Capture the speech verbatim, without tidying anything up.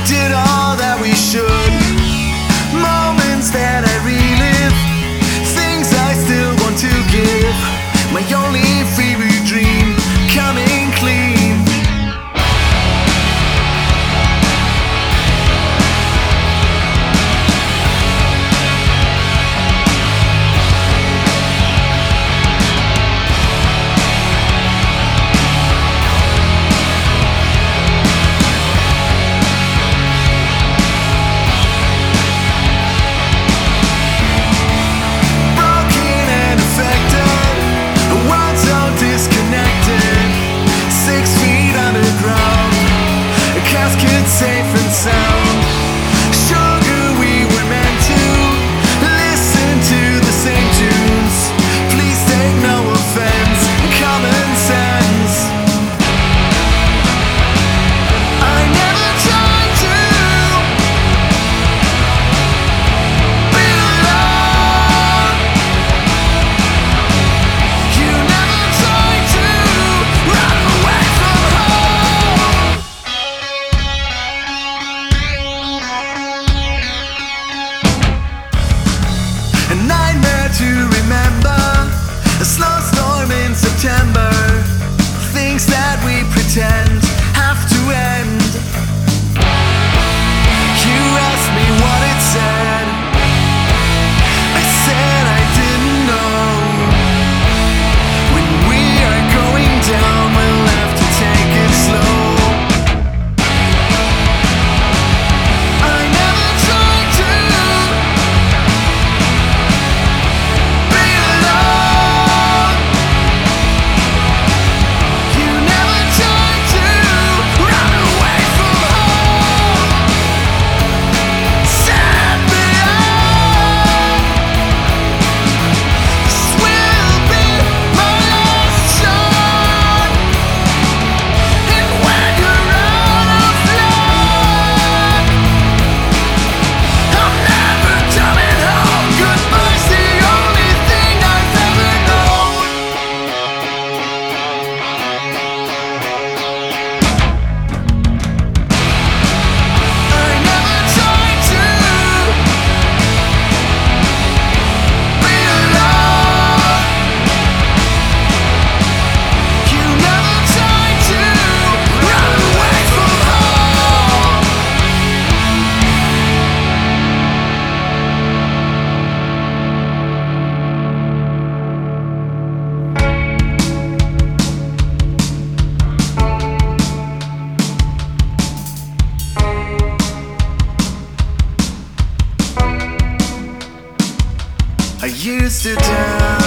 did all that we should. Moments that I relive, things I still want to give. My only favorite dream coming clean. Safe and sound. Sugar, we were meant to listen to the same tunes. Please take no offense, common sense. I never tried to be alone. You never tried to run away from home. A nightmare to remember, a slow storm in September. Things that we pretend have to end. You asked me what it said. I said I didn't know. When we are going down, we'll have to take it slow. I never tried to I used to doubt